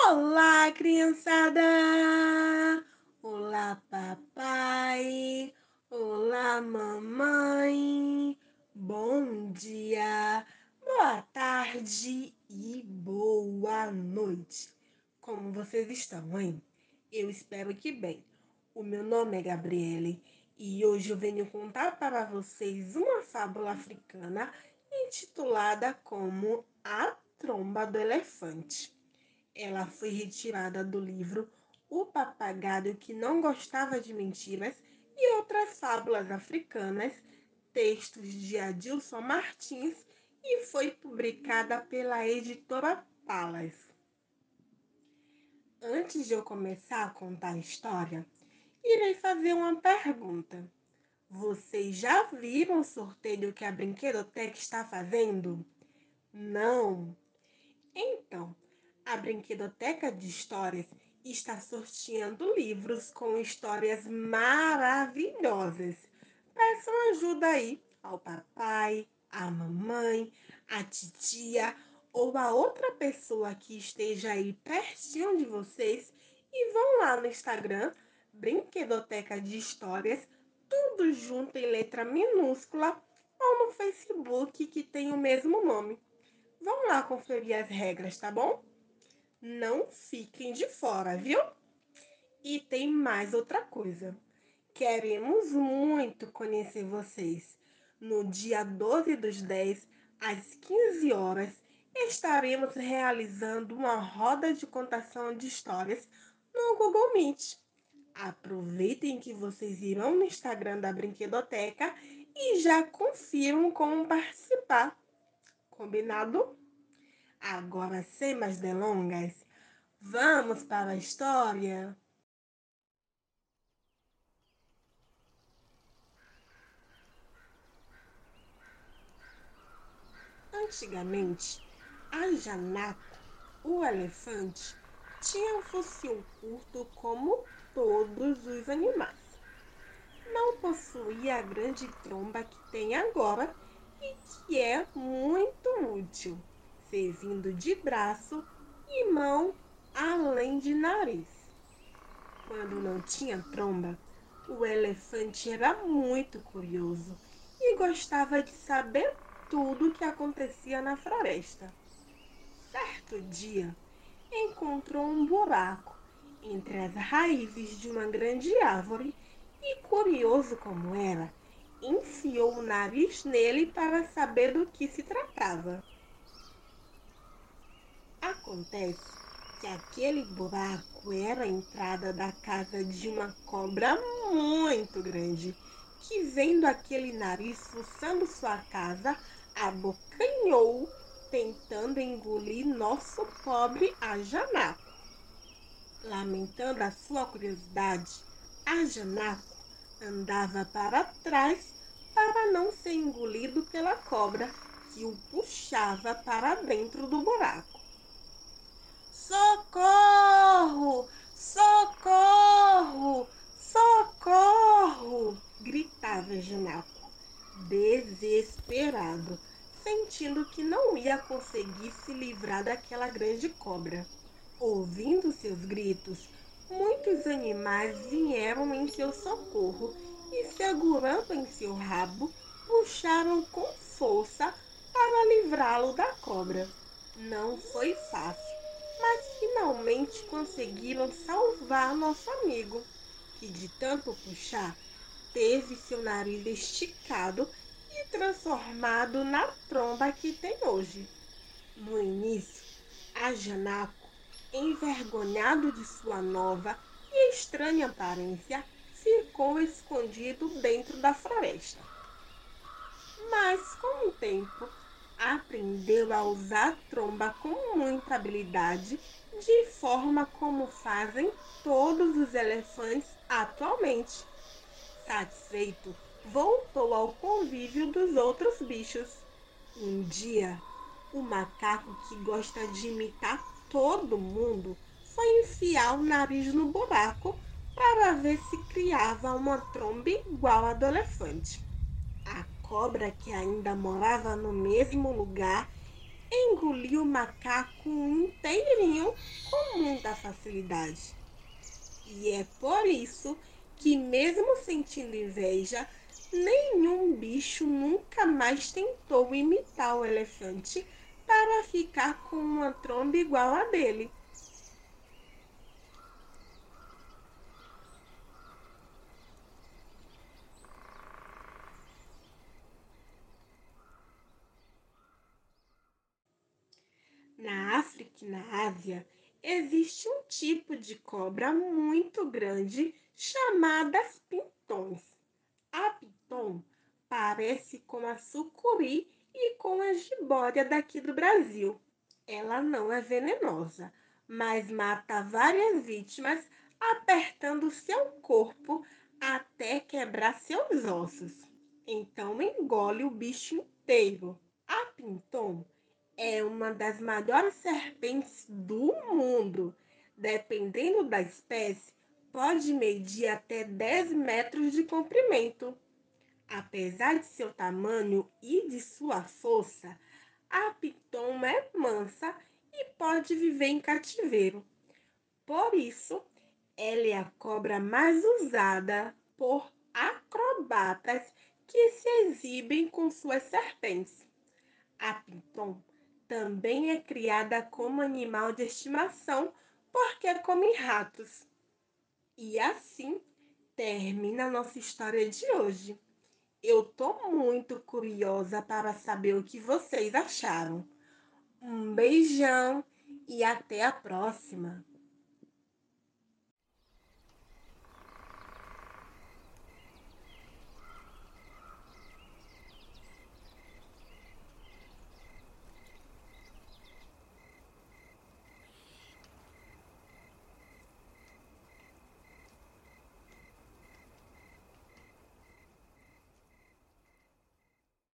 Olá, criançada! Olá, papai! Olá, mamãe! Bom dia, boa tarde e boa noite! Como vocês estão, hein? Eu espero que bem. O meu nome é Gabriele e hoje eu venho contar para vocês uma fábula africana intitulada como A Tromba do Elefante. Ela foi retirada do livro O Papagaio que Não Gostava de Mentiras e Outras Fábulas Africanas, textos de Adilson Martins, e foi publicada pela editora Palas. Antes de eu começar a contar a história, irei fazer uma pergunta. Vocês já viram o sorteio que a Brinquedoteca está fazendo? Não? Então, a Brinquedoteca de Histórias está sorteando livros com histórias maravilhosas. Peçam ajuda aí ao papai, à mamãe, à titia ou a outra pessoa que esteja aí pertinho de vocês e vão lá no Instagram, Brinquedoteca de Histórias, tudo junto em letra minúscula, ou no Facebook que tem o mesmo nome. Vão lá conferir as regras, tá bom? Não fiquem de fora, viu? E tem mais outra coisa. Queremos muito conhecer vocês. No dia 12/10, às 15 horas, estaremos realizando uma roda de contação de histórias no Google Meet. Aproveitem que vocês irão no Instagram da Brinquedoteca e já confiram como participar. Combinado? Agora, sem mais delongas, vamos para a história? Antigamente, a Janaco, o elefante, tinha um focinho curto como todos os animais. Não possuía a grande tromba que tem agora e que é muito útil, servindo de braço e mão, além de nariz. Quando não tinha tromba, o elefante era muito curioso e gostava de saber tudo o que acontecia na floresta. Certo dia, encontrou um buraco entre as raízes de uma grande árvore e, curioso como era, enfiou o nariz nele para saber do que se tratava. Acontece que aquele buraco era a entrada da casa de uma cobra muito grande, que, vendo aquele nariz fuçando sua casa, abocanhou, tentando engolir nosso pobre Ajanaco. Lamentando a sua curiosidade, Ajanaco andava para trás para não ser engolido pela cobra, que o puxava para dentro do buraco. Socorro! Socorro! Socorro! Gritava Janaco, desesperado, sentindo que não ia conseguir se livrar daquela grande cobra. Ouvindo seus gritos, muitos animais vieram em seu socorro e, segurando em seu rabo, puxaram com força para livrá-lo da cobra. Não foi fácil, mas finalmente conseguiram salvar nosso amigo, que, de tanto puxar, teve seu nariz esticado e transformado na tromba que tem hoje. No início, a Janaco, envergonhado de sua nova e estranha aparência, ficou escondido dentro da floresta. Mas, com o tempo, aprendeu a usar a tromba com muita habilidade, de forma como fazem todos os elefantes atualmente. Satisfeito, voltou ao convívio dos outros bichos. Um dia, o macaco, que gosta de imitar todo mundo, foi enfiar o nariz no buraco para ver se criava uma tromba igual a do elefante. A cobra, que ainda morava no mesmo lugar, engoliu o macaco inteirinho com muita facilidade. E é por isso que, mesmo sentindo inveja, nenhum bicho nunca mais tentou imitar o elefante para ficar com uma tromba igual a dele. Na África e na Ásia, existe um tipo de cobra muito grande chamada pintões. A piton parece com a sucuri e com a jiboia daqui do Brasil. Ela não é venenosa, mas mata várias vítimas apertando seu corpo até quebrar seus ossos. Então engole o bicho inteiro. A piton é uma das maiores serpentes do mundo. Dependendo da espécie, pode medir até 10 metros de comprimento. Apesar de seu tamanho e de sua força, a piton é mansa e pode viver em cativeiro. Por isso, ela é a cobra mais usada por acrobatas que se exibem com suas serpentes. A piton também é criada como animal de estimação porque come ratos. E assim termina a nossa história de hoje. Eu tô muito curiosa para saber o que vocês acharam. Um beijão e até a próxima!